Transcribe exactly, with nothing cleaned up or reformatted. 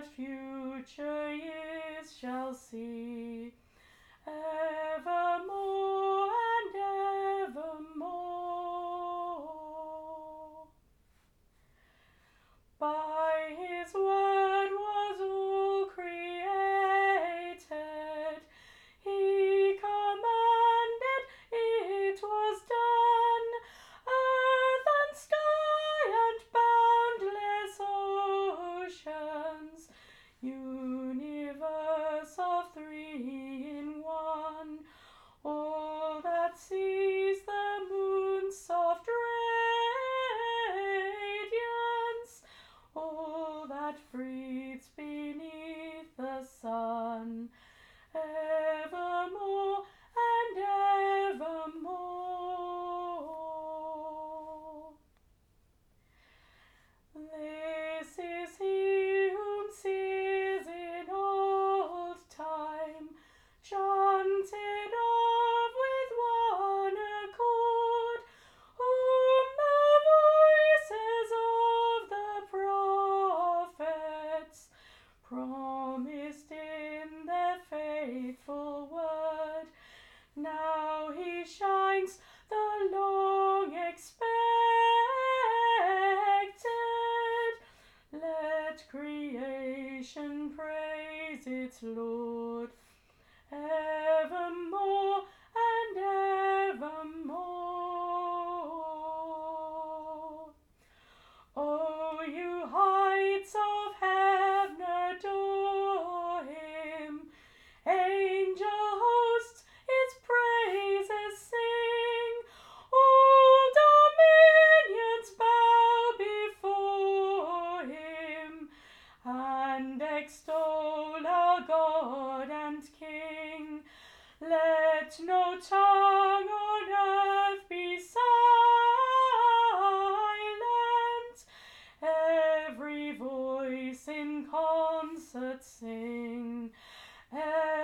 that future years shall see, evermore and evermore. By his word was all created, he commanded, it was done, earth and sky and boundless oceans, universe of three in one, all that sees the moon's soft radiance, all that breathes beneath the sun, evermore and evermore. This is he whom seers in old time chanted of with one accord, whom the voices of the prophets promised in their faithful word. Now he shines, the long expected. Let creation praise its Lord, evermore and evermore. O you heights of heaven, adore him, angel hosts his praises sing, all dominions bow before him, and extol our God and King. Let no tongue on earth be silent, every voice in concert sing.